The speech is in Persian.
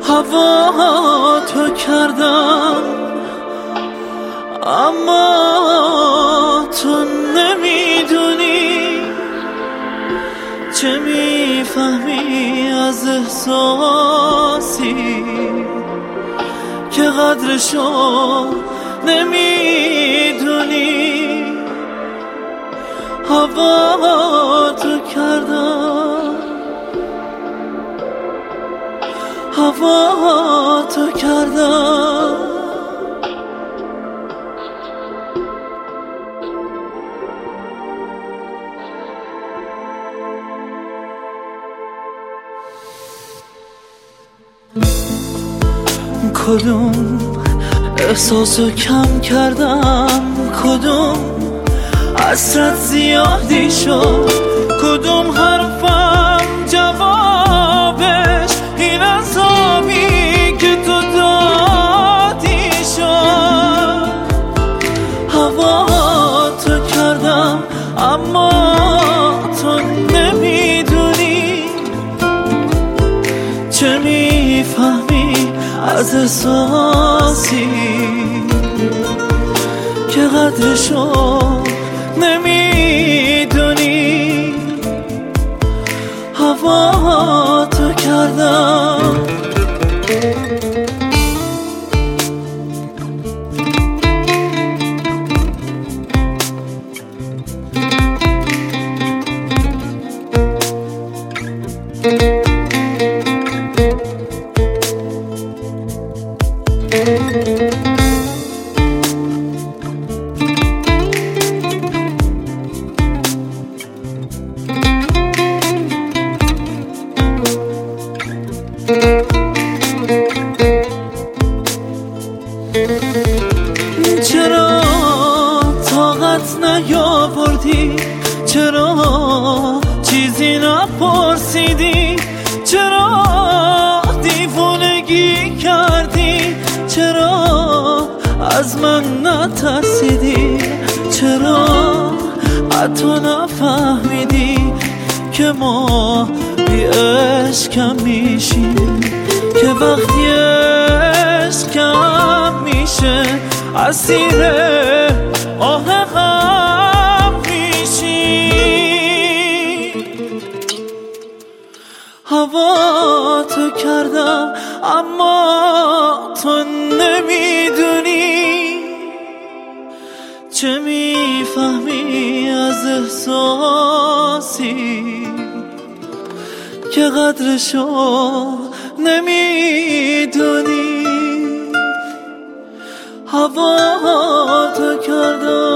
هوا تو کردم اما تو نمیدونی چه میفهمی از احساسی که قدرشو نمیدونی. هوا تو کردم، هوا تو کردم. کدوم احساسو کم کردم، کدوم حسرت زیادی شد، کدوم حرفم جوابش این عذابی که تو دادی شد. هوا تو کردم اما تو نمیدونی چه میفهمی از احساسی که قدرشو نمیدونی. هوا تو کردم. چرا طاقت نیاوردی؟ چرا چیزی نپرسیدی؟ چرا دیوونگی کردی؟ چرا از من نترسیدی؟ چرا حتی نفهمیدی که ما بی عشقم میشیم، که وقتی عشقم میشه اسیر آه غم میشی. هوا تو کردم اما تو نمیدونی چه میفهمی از احساسی که قدرشو نمیدونی. هوا تو کردم.